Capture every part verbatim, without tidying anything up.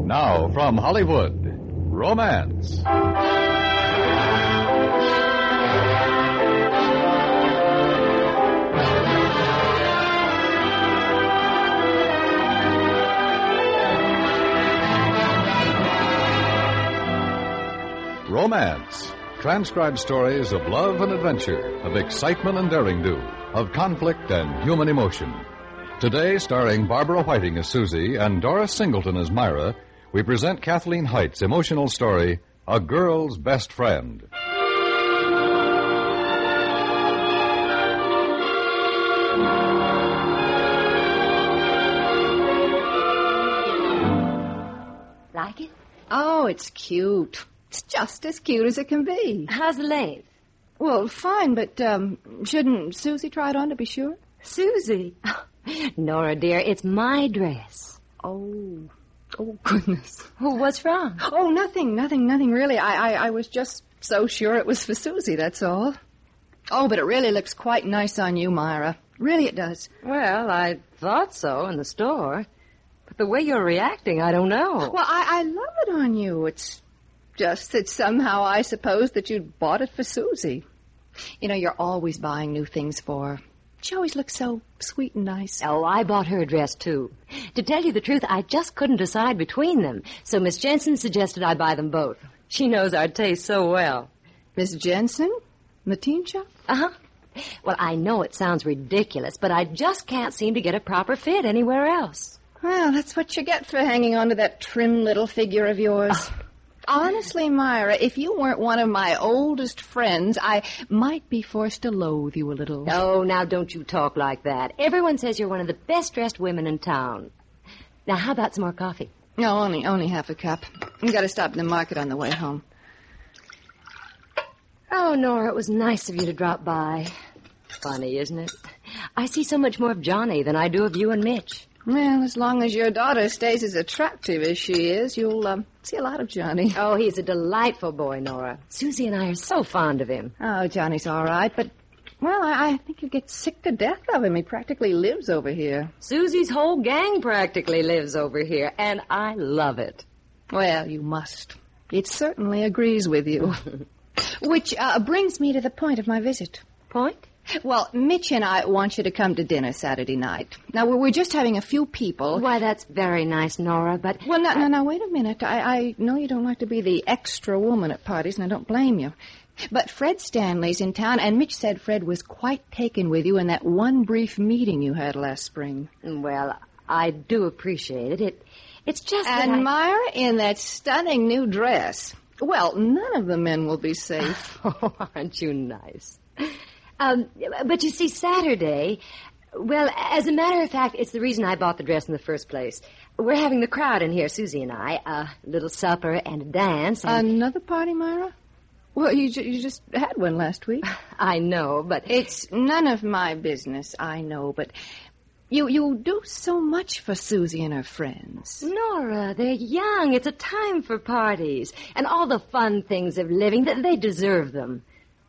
Now, from Hollywood, Romance. Romance. Transcribed stories of love and adventure, of excitement and daring-do, of conflict and human emotion. Today, starring Barbara Whiting as Susie and Doris Singleton as Myra, we present Kathleen Height's emotional story, A Girl's Best Friend. Like it? Oh, it's cute. It's just as cute as it can be. How's the length? Well, fine, but um, shouldn't Susie try it on to be sure? Susie? Nora, dear, it's my dress. Oh, oh, goodness. Well, what's wrong? Oh, nothing, nothing, nothing, really. I, I, I was just so sure it was for Susie, that's all. Oh, but it really looks quite nice on you, Myra. Really it does. Well, I thought so in the store. But the way you're reacting, I don't know. Well, I, I love it on you. It's just that somehow I supposed that you'd bought it for Susie. You know, you're always buying new things for her. She always looks so sweet and nice. Oh, I bought her a dress, too. To tell you the truth, I just couldn't decide between them. So Miss Jensen suggested I buy them both. She knows our taste so well. Miss Jensen? The teen shop? Uh-huh. Well, I know it sounds ridiculous, but I just can't seem to get a proper fit anywhere else. Well, that's what you get for hanging on to that trim little figure of yours. Oh. Honestly, Myra, if you weren't one of my oldest friends, I might be forced to loathe you a little. Oh, now don't you talk like that. Everyone says you're one of the best-dressed women in town. Now, how about some more coffee? No, only only half a cup. I've got to stop in the market on the way home. Oh, Nora, it was nice of you to drop by. Funny, isn't it? I see so much more of Johnny than I do of you and Mitch. Well, as long as your daughter stays as attractive as she is, you'll um, see a lot of Johnny. Oh, he's a delightful boy, Nora. Susie and I are so fond of him. Oh, Johnny's all right, but, well, I, I think you get sick to death of him. He practically lives over here. Susie's whole gang practically lives over here, and I love it. Well, you must. It certainly agrees with you. Which uh, brings me to the point of my visit. Point? Well, Mitch and I want you to come to dinner Saturday night. Now, we're just having a few people. Why, that's very nice, Nora, but... Well, no, no, no, wait a minute. I, I know you don't like to be the extra woman at parties, and I don't blame you. But Fred Stanley's in town, and Mitch said Fred was quite taken with you in that one brief meeting you had last spring. Well, I do appreciate it. It, it's just and that I... Myra, in that stunning new dress. Well, none of the men will be safe. Oh, aren't you nice? Um, but you see, Saturday, well, as a matter of fact, it's the reason I bought the dress in the first place. We're having the crowd in here, Susie and I, a little supper and a dance. And... Another party, Myra? Well, you, ju- you just had one last week. I know, but... It's none of my business, I know, but you, you do so much for Susie and her friends. Nora, they're young. It's a time for parties and all the fun things of living. They deserve them.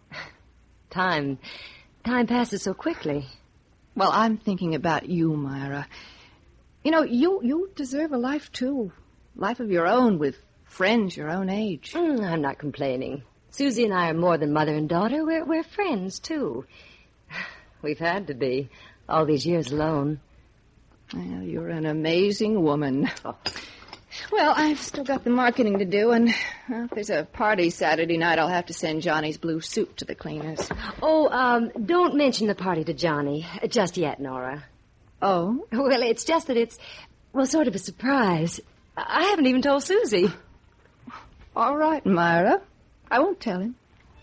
Time, time passes so quickly. Well, I'm thinking about you, Myra. You know, you you deserve a life, too. Life of your own with friends your own age. Mm, I'm not complaining. Susie and I are more than mother and daughter. We're, we're friends, too. We've had to be, all these years alone. Well, you're an amazing woman. Oh. Well, I've still got the marketing to do, and well, if there's a party Saturday night, I'll have to send Johnny's blue suit to the cleaners. Oh, um, don't mention the party to Johnny just yet, Nora. Oh? Well, it's just that it's, well, sort of a surprise. I haven't even told Susie. All right, Myra. I won't tell him.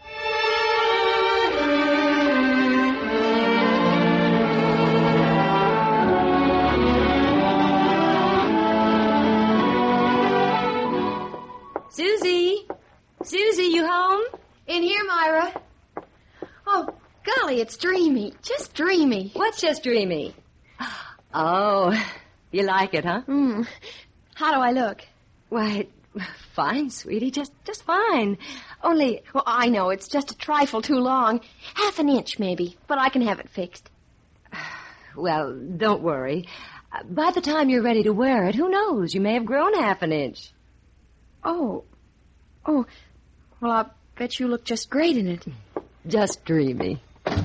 Susie? Susie, you home? In here, Myra. Oh, golly, it's dreamy. Just dreamy. What's just dreamy? Oh, you like it, huh? Mm. How do I look? Why, fine, sweetie. Just just fine. Only... Well, I know. It's just a trifle too long. Half an inch, maybe. But I can have it fixed. Well, don't worry. Uh, By the time you're ready to wear it, who knows? You may have grown half an inch. Oh. Oh. Well, I bet you look just great in it. Just dreamy.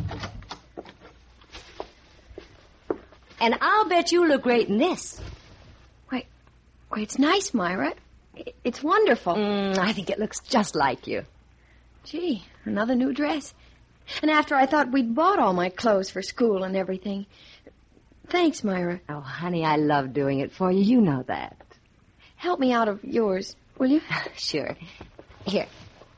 And I'll bet you look great in this. Why, why, it's nice, Myra. I- It's wonderful. Mm, I think it looks just like you. Gee, another new dress. And after I thought we'd bought all my clothes for school and everything. Thanks, Myra. Oh, honey, I love doing it for you. You know that. Help me out of yours, will you? Sure. Here.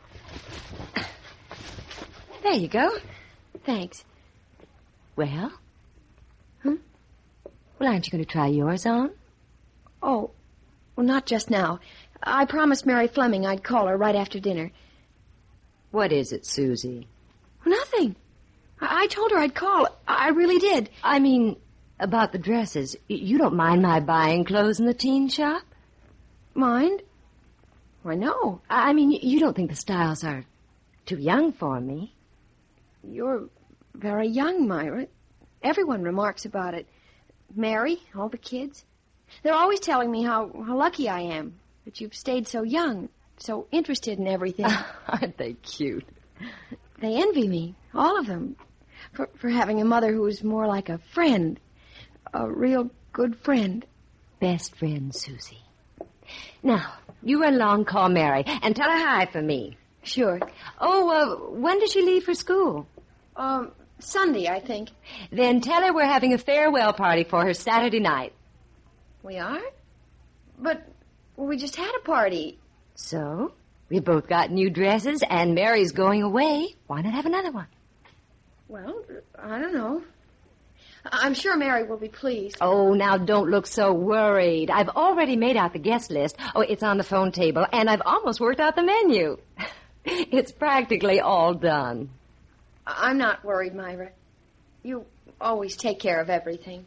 There you go. Thanks. Well? Hmm? Well, aren't you going to try yours on? Oh, well, not just now. I promised Mary Fleming I'd call her right after dinner. What is it, Susie? Nothing. I, I told her I'd call. I really did. I mean, about the dresses. Y- You don't mind my buying clothes in the teen shop? Mind? Why, no. I I mean, y- you don't think the styles are too young for me? You're very young, Myra. Everyone remarks about it. Mary, all the kids. They're always telling me how, how lucky I am that you've stayed so young, so interested in everything. Aren't they cute? They envy me, all of them, for, for having a mother who is more like a friend, a real good friend. Best friend, Susie. Now, you run along, call Mary, and tell her hi for me. Sure. Oh, uh, when does she leave for school? Um, Sunday, I think. Then tell her we're having a farewell party for her Saturday night. We are? But well, we just had a party. So, we both got new dresses, and Mary's going away. Why not have another one? Well, I don't know. I- I'm sure Mary will be pleased. Oh, now don't look so worried. I've already made out the guest list. Oh, it's on the phone table, and I've almost worked out the menu. It's practically all done. I- I'm not worried, Myra. You always take care of everything.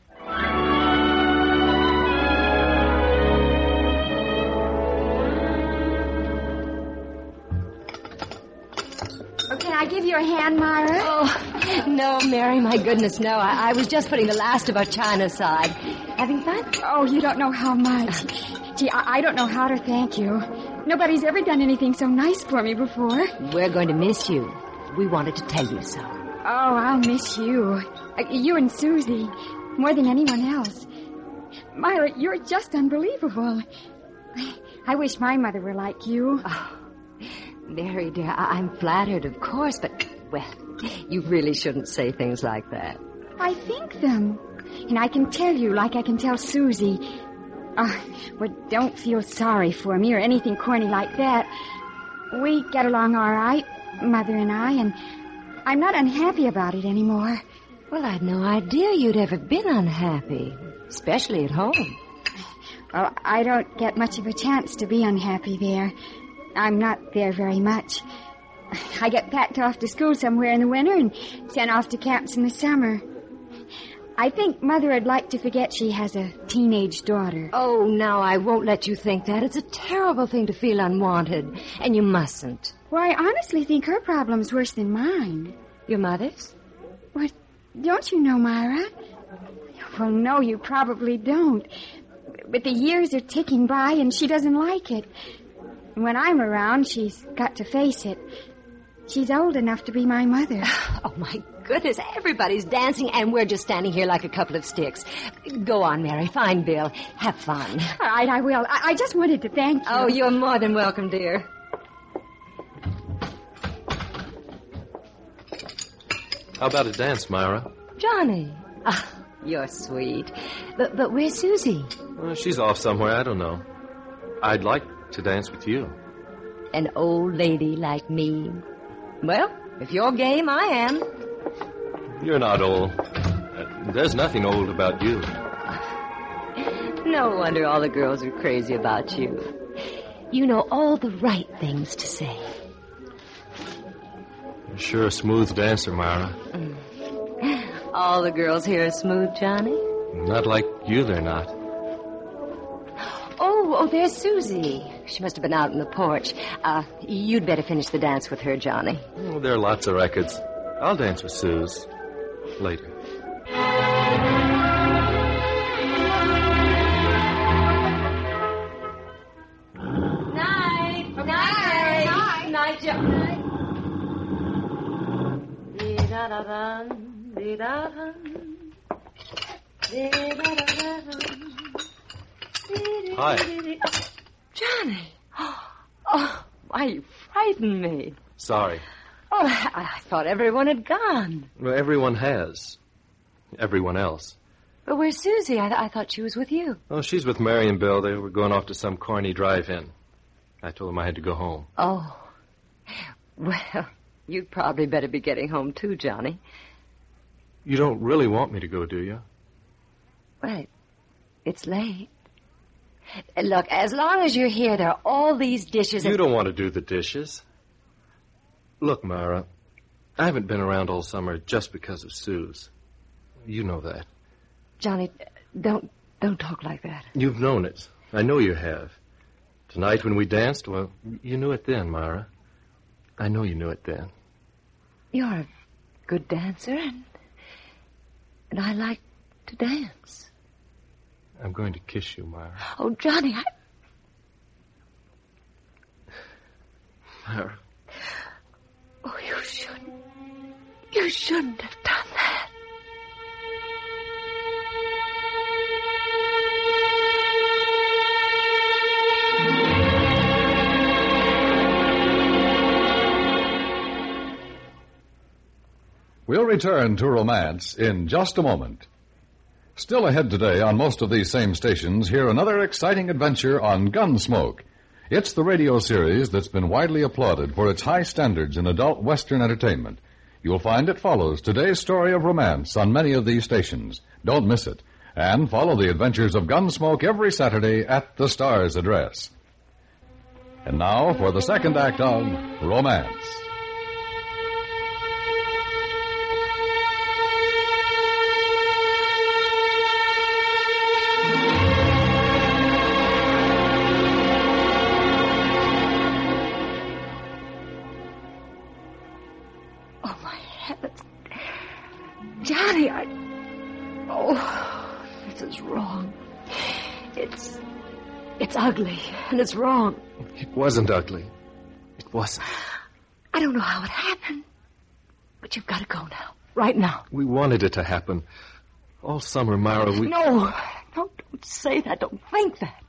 Oh, can I give you a hand, Myra? Oh, no, Mary, my goodness, no. I, I was just putting the last of our china aside. Having fun? Oh, you don't know how much. Gee, I, I don't know how to thank you. Nobody's ever done anything so nice for me before. We're going to miss you. We wanted to tell you so. Oh, I'll miss you. Uh, You and Susie. More than anyone else. Myra, you're just unbelievable. I wish my mother were like you. Oh, Mary, dear, I- I'm flattered, of course, but, well, you really shouldn't say things like that. I think them. And I can tell you like I can tell Susie. Oh, well, don't feel sorry for me or anything corny like that. We get along all right, Mother and I, and I'm not unhappy about it anymore. Well, I'd no idea you'd ever been unhappy, especially at home. Well, I don't get much of a chance to be unhappy there. I'm not there very much. I get packed off to school somewhere in the winter and sent off to camps in the summer. I think Mother would like to forget she has a teenage daughter. Oh, now, I won't let you think that. It's a terrible thing to feel unwanted, and you mustn't. Well, I honestly think her problem's worse than mine. Your mother's? What? Don't you know, Myra? Well, no, you probably don't. But the years are ticking by, and she doesn't like it. When I'm around, she's got to face it. She's old enough to be my mother. Oh, my goodness, everybody's dancing, and we're just standing here like a couple of sticks. Go on, Mary, find Bill. Have fun. All right, I will. I, I just wanted to thank you. Oh, you're more than welcome, dear. How about a dance, Myra? Johnny. Ah, you're sweet. But, but where's Susie? Well, she's off somewhere. I don't know. I'd like to dance with you. An old lady like me. Well, if you're game, I am. You're not old. Uh, there's nothing old about you. No wonder all the girls are crazy about you. You know all the right things to say. You're sure a smooth dancer, Myra. Mm. All the girls here are smooth, Johnny? Not like you, they're not. Oh, oh, there's Susie. She must have been out on the porch. Uh, you'd better finish the dance with her, Johnny. Oh, there are lots of records. I'll dance with Suze later. Dee-da-da-dun, dee-da-dun, dee-da-da-da-dun, Hi. dee-dee-dee-dee. Johnny! Oh, why, you frightened me. Sorry. Oh, I, I thought everyone had gone. Well, everyone has. Everyone else. But where's Susie? I, I thought she was with you. Oh, she's with Mary and Bill. They were going off to some corny drive-in. I told them I had to go home. Oh. Well, you'd probably better be getting home, too, Johnny. You don't really want me to go, do you? Well, it's late. Look, as long as you're here, there are all these dishes... You and... don't want to do the dishes. Look, Myra, I haven't been around all summer just because of Suze. You know that. Johnny, don't don't talk like that. You've known it. I know you have. Tonight when we danced, well, you knew it then, Myra. I know you knew it then. You're a good dancer, and, and I like to dance. I'm going to kiss you, Myra. Oh, Johnny, I... Myra. Oh, you shouldn't. You shouldn't have done that. We'll return to romance in just a moment. Still ahead today on most of these same stations, hear another exciting adventure on Gunsmoke. It's the radio series that's been widely applauded for its high standards in adult Western entertainment. You'll find it follows today's story of romance on many of these stations. Don't miss it. And follow the adventures of Gunsmoke every Saturday at the Star's address. And now for the second act of Romance. Johnny, I... Oh, this is wrong. It's... It's ugly, and it's wrong. It wasn't ugly. It wasn't. I don't know how it happened. But you've got to go now. Right now. We wanted it to happen. All summer, Myra, we... No, no, don't say that. Don't think that.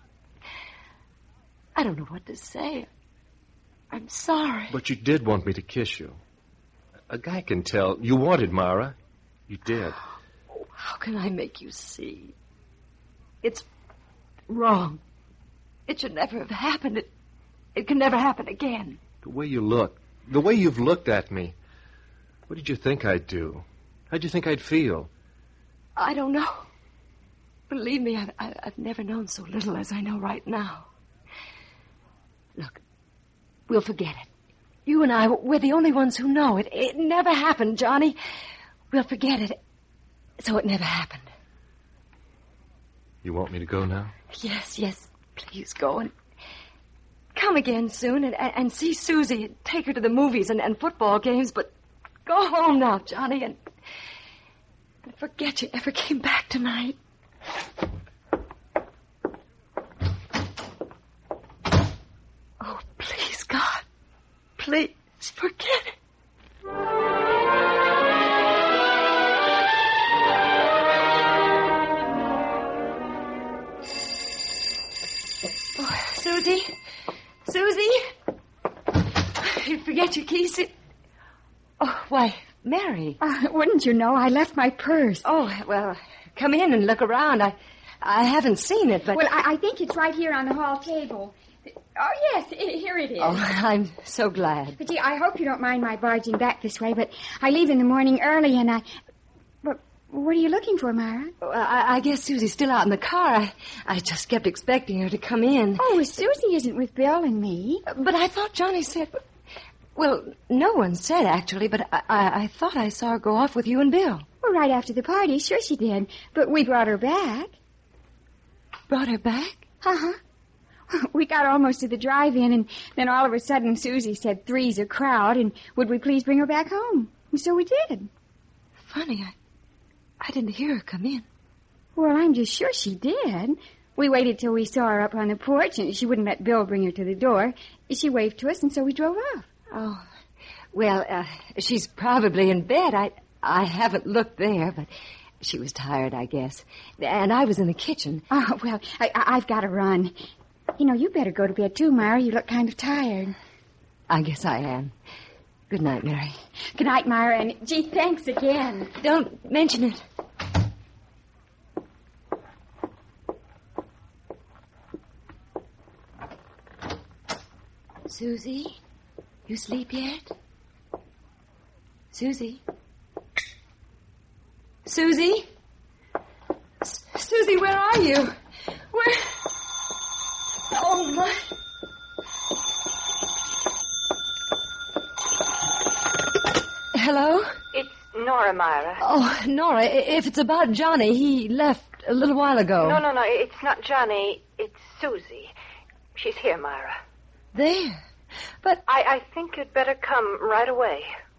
I don't know what to say. I'm sorry. But you did want me to kiss you. A guy can tell. You wanted Myra. You did. Oh, how can I make you see? It's wrong. It should never have happened. It, it can never happen again. The way you look, the way you've looked at me. What did you think I'd do? How'd you think I'd feel? I don't know. Believe me, I've, I've never known so little as I know right now. Look, we'll forget it. You and I, we're the only ones who know it. It never happened, Johnny. We'll forget it. So it never happened. You want me to go now? Yes, yes. Please go and come again soon and, and see Susie and take her to the movies and, and football games. But go home now, Johnny, and, and forget you ever came back tonight. Oh, please, God. Please, forget it. Oh, Susie? Susie? You forget your keys? Oh, why, Mary. Uh, wouldn't you know? I left my purse. Oh, well, come in and look around. I I haven't seen it, but... Well, I, I think it's right here on the hall table. Oh, yes, I here it is. Oh, I'm so glad. But, gee, I hope you don't mind my barging back this way, but I leave in the morning early, and I... But what are you looking for, Myra? Well, I, I guess Susie's still out in the car. I, I just kept expecting her to come in. Oh, Susie isn't with Bill and me. But I thought Johnny said... Well, no one said, actually, but I, I, I thought I saw her go off with you and Bill. Well, right after the party, sure she did. But we brought her back. Brought her back? Uh-huh. We got almost to the drive-in, and then all of a sudden Susie said three's a crowd, and would we please bring her back home? And so we did. Funny, I, I didn't hear her come in. Well, I'm just sure she did. We waited till we saw her up on the porch, and she wouldn't let Bill bring her to the door. She waved to us, and so we drove off. Oh, well, uh, she's probably in bed. I I haven't looked there, but she was tired, I guess. And I was in the kitchen. Oh, well, I, I- I've got to run. You know, you better go to bed, too, Myra. You look kind of tired. I guess I am. Good night, Mary. Good night, Myra, and gee, thanks again. Don't mention it. Susie, you sleep yet? Susie? Susie? S- Susie, where are you? Where? Oh, my. Hello? It's Nora, Myra. Oh, Nora, i- if it's about Johnny, he left a little while ago. No, no, no. It's not Johnny. It's Susie. She's here, Myra. There. But I, I think you'd better come right away.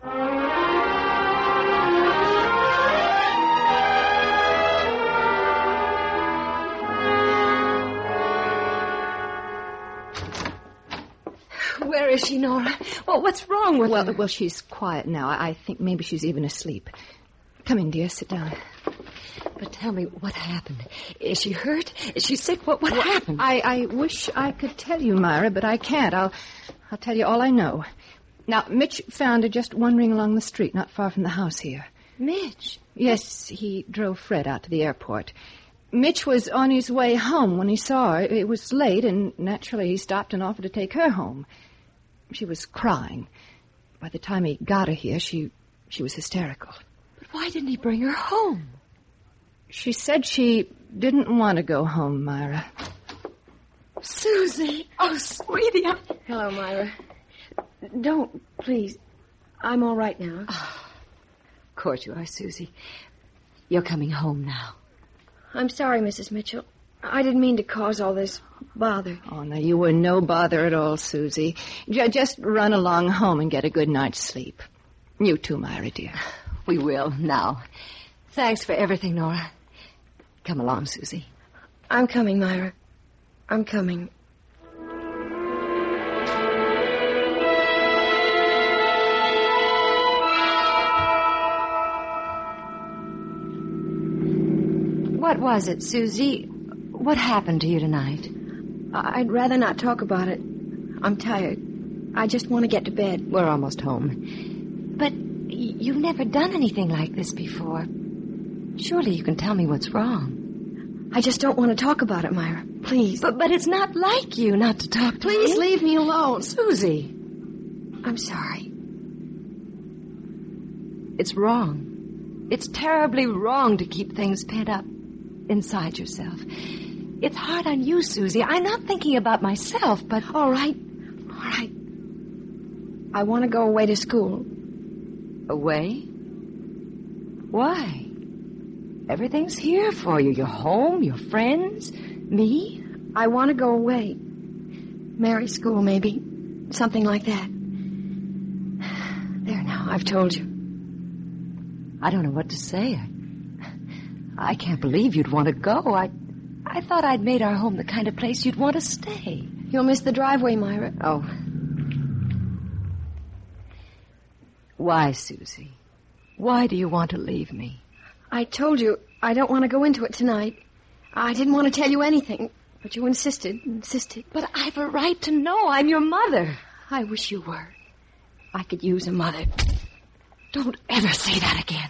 where is she, Nora? Well, what's wrong with Well, her? well, she's quiet now. I I think maybe she's even asleep. Come in, dear. Sit down. But tell me, what happened? Is she hurt? Is she sick? What what happened? I, I wish I could tell you, Myra, but I can't. I'll, I'll tell you all I know. Now, Mitch found her just wandering along the street, not far from the house here. Mitch. Yes, he drove Fred out to the airport. Mitch was on his way home when he saw her. It was late, and naturally he stopped and offered to take her home. She was crying. By the time he got her here, she she was hysterical. But why didn't he bring her home? She said she didn't want to go home, Myra. Susie. Oh, sweetie. I... Hello, Myra. Don't, please. I'm all right now. Oh, of course you are, Susie. You're coming home now. I'm sorry, Missus Mitchell. I didn't mean to cause all this bother. Oh, no, you were no bother at all, Susie. J- just run along home and get a good night's sleep. You too, Myra, dear. We will, now. Thanks for everything, Nora. Come along, Susie. I'm coming, Myra. I'm coming. What was it, Susie? What happened to you tonight? I- I'd rather not talk about it. I'm tired. I just want to get to bed. We're almost home. But y- you've never done anything like this before. Surely you can tell me what's wrong. I just don't want to talk about it, Myra. Please. But but it's not like you not to talk to Please me. leave me alone. Susie, I'm sorry. it's wrong. It's terribly wrong to keep things pent up inside yourself. It's hard on you, Susie. I'm not thinking about myself, but... All right. All right. I want to go away to school. Away? Why? Everything's here for you. Your home, your friends, me. I want to go away. Mary school, maybe. Something like that. There now, I've told you. I don't know what to say. I, I can't believe you'd want to go. I, I thought I'd made our home the kind of place you'd want to stay. You'll miss the driveway, Myra. Oh. Why, Susie? Why do you want to leave me? I told you I don't want to go into it tonight. I didn't want to tell you anything, but you insisted, insisted. But I've a right to know. I'm your mother. I wish you were. I could use a mother. Don't ever say that again.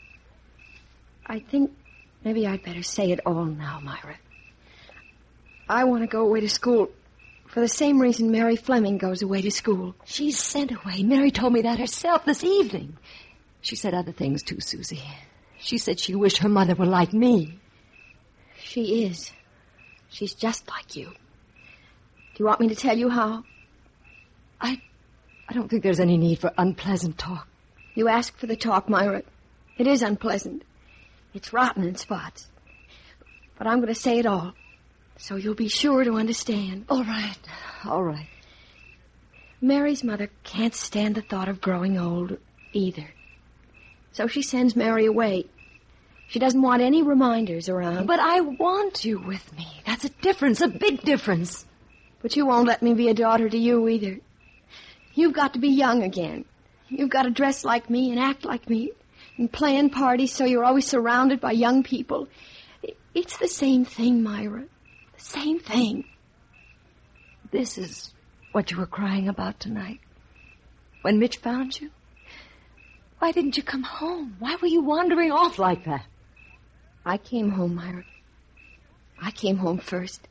I think maybe I'd better say it all now, Myra. I want to go away to school for the same reason Mary Fleming goes away to school. She's sent away. Mary told me that herself this evening. She said other things, too, Susie. She said she wished her mother were like me. She is. She's just like you. Do you want me to tell you how? I, I don't think there's any need for unpleasant talk. You asked for the talk, Myra. It is unpleasant. It's rotten in spots. But I'm going to say it all, so you'll be sure to understand. All right. All right. Mary's mother can't stand the thought of growing old either. So she sends Mary away. She doesn't want any reminders around. But I want you with me. That's a difference, a big difference. But you won't let me be a daughter to you either. You've got to be young again. You've got to dress like me and act like me. and plan parties so you're always surrounded by young people. It's the same thing, Myra. The same thing. This is what you were crying about tonight? When Mitch found you? Why didn't you come home? Why were you wandering off like that? I came home, Myra. I came home first.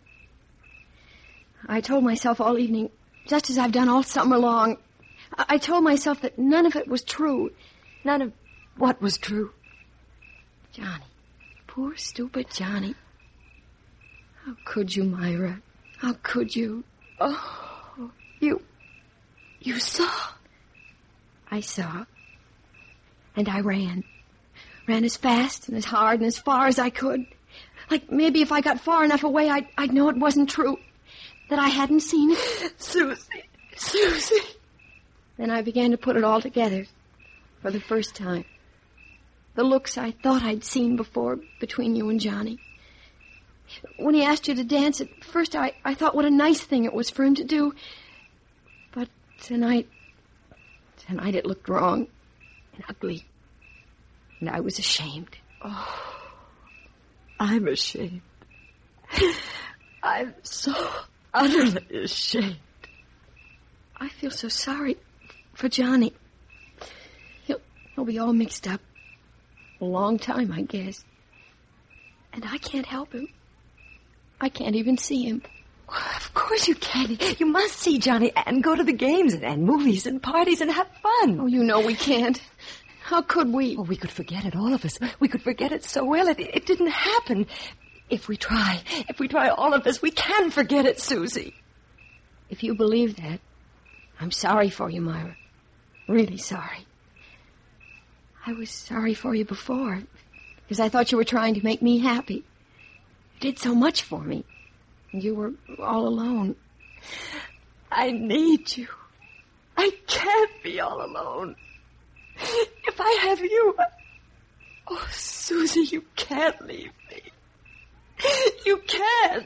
I told myself all evening, just as I've done all summer long, I, I told myself that none of it was true. None of what was true? Johnny. Poor, stupid Johnny. How could you, Myra? How could you? Oh, you... you saw? I saw. And I ran. Ran as fast and as hard and as far as I could. Like maybe if I got far enough away, I'd, I'd know it wasn't true. That I hadn't seen it. Susie, Susie. Then I began to put it all together for the first time. The looks I thought I'd seen before between you and Johnny. When he asked you to dance, at first I, I thought what a nice thing it was for him to do. But tonight, tonight it looked wrong and ugly. And I was ashamed. Oh, I'm ashamed. I'm so utterly ashamed. I feel so sorry for Johnny. He'll, he'll be all mixed up. A long time, I guess. And I can't help him. I can't even see him. Of course you can. You must see Johnny and go to the games and, and movies and parties and have fun. Oh, you know we can't. How could we? Oh, we could forget it, all of us. We could forget it so well. It, it didn't happen. If we try, if we try all of us, we can forget it, Susie. If you believe that, I'm sorry for you, Myra. Really sorry. I was sorry for you before, because I thought you were trying to make me happy. You did so much for me, and you were all alone. I need you. I can't be all alone. If I have you... Oh, Susie, you can't leave me. You can't.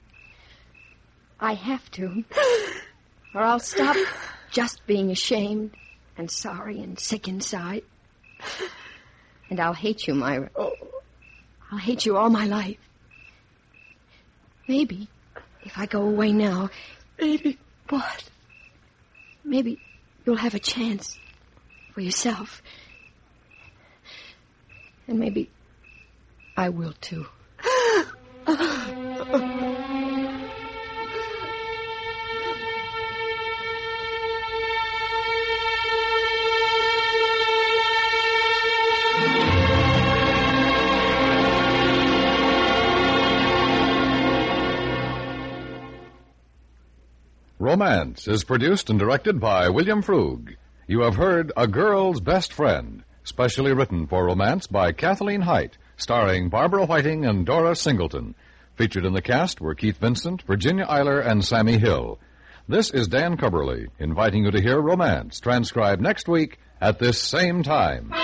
I have to. Or I'll stop just being ashamed and sorry and sick inside. And I'll hate you, Myra. Oh. I'll hate you all my life. Maybe, if I go away now... Maybe what? Maybe you'll have a chance for yourself. And maybe I will, too. Romance is produced and directed by William Frug. You have heard A Girl's Best Friend, specially written for Romance by Kathleen Height, starring Barbara Whiting and Dora Singleton. Featured in the cast were Keith Vincent, Virginia Eiler, and Sammy Hill. This is Dan Cubberly, inviting you to hear Romance, transcribed next week at this same time.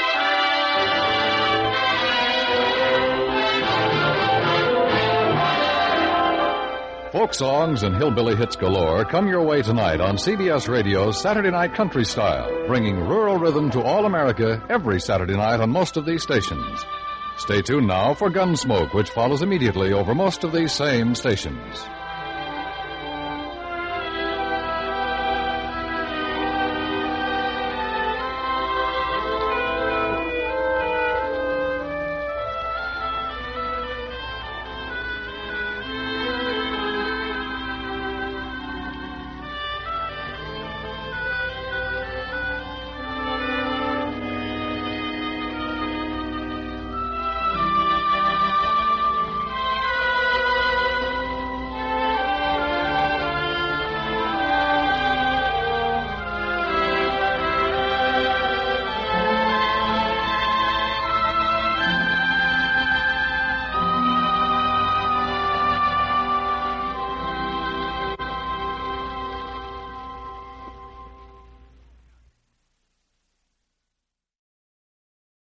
Folk songs and hillbilly hits galore come your way tonight on C B S Radio's Saturday Night Country Style, bringing rural rhythm to all America every Saturday night on most of these stations. Stay tuned now for Gunsmoke, which follows immediately over most of these same stations.